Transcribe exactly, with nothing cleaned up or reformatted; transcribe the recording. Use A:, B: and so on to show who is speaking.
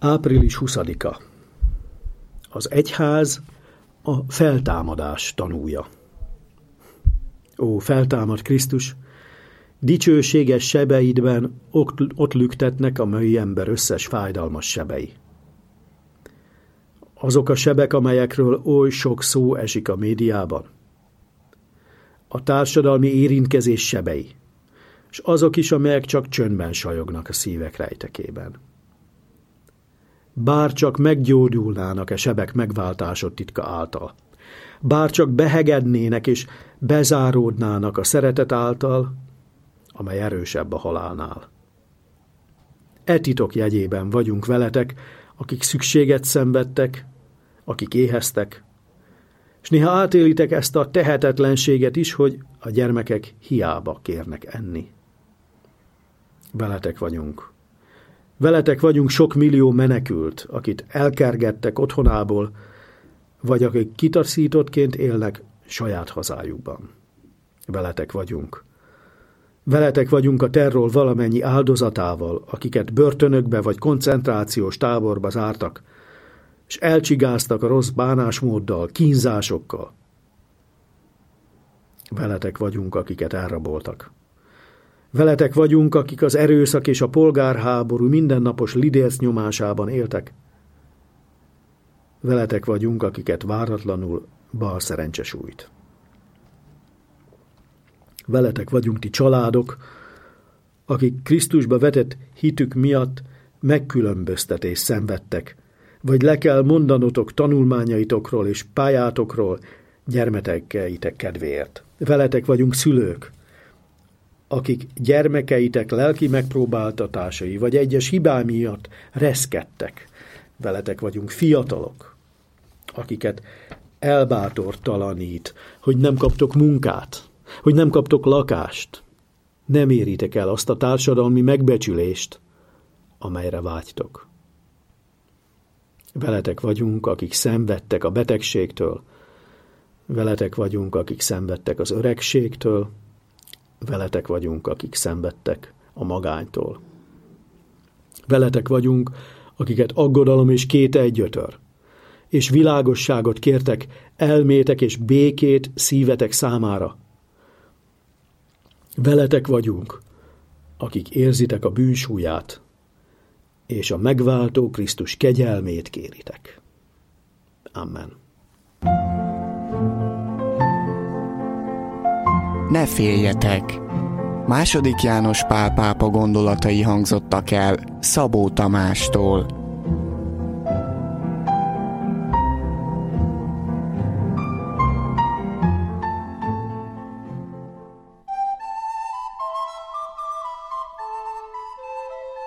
A: április huszadika. Az egyház a feltámadás tanúja. Ó, feltámad Krisztus, dicsőséges sebeidben ott lüktetnek a mai ember összes fájdalmas sebei. Azok a sebek, amelyekről oly sok szó esik a médiában. A társadalmi érintkezés sebei, és azok is, amelyek csak csöndben sajognak a szívek rejtekében. Bár csak meggyógyulnának e sebek megváltásod titka által, bár csak behegednének és bezáródnának a szeretet által, amely erősebb a halálnál. E titok jegyében vagyunk veletek, akik szükséget szenvedtek, akik éheztek, és néha átélitek ezt a tehetetlenséget is, hogy a gyermekek hiába kérnek enni. Veletek vagyunk. Veletek vagyunk sok millió menekült, akit elkergettek otthonából, vagy akik kitaszítottként élnek saját hazájukban. Veletek vagyunk. Veletek vagyunk a terror valamennyi áldozatával, akiket börtönökbe vagy koncentrációs táborba zártak, és elcsigáztak a rossz bánásmóddal, kínzásokkal. Veletek vagyunk, akiket elraboltak. Veletek vagyunk, akik az erőszak és a polgárháború mindennapos lidérc nyomásában éltek. Veletek vagyunk, akiket váratlanul bal szerencse sújt. Veletek vagyunk ti családok, akik Krisztusba vetett hitük miatt megkülönböztetést szenvedtek, vagy le kell mondanotok tanulmányaitokról és pályátokról gyermekeitek kedvéért. Veletek vagyunk szülők, akik gyermekeitek lelki megpróbáltatásai vagy egyes hibái miatt reszkedtek. Veletek vagyunk fiatalok, akiket elbátortalanít, hogy nem kaptok munkát, hogy nem kaptok lakást. Nem éritek el azt a társadalmi megbecsülést, amelyre vágytok. Veletek vagyunk, akik szenvedtek a betegségtől, veletek vagyunk, akik szenvedtek az öregségtől, veletek vagyunk, akik szenvedtek a magánytól. Veletek vagyunk, akiket aggodalom és kételj gyötör, és világosságot kértek elmétek és békét szívetek számára. Veletek vagyunk, akik érzitek a bűnsúlyát, és a megváltó Krisztus kegyelmét kéritek. Amen.
B: Ne féljetek! Második János Pál pápa gondolatai hangzottak el Szabó Tamástól.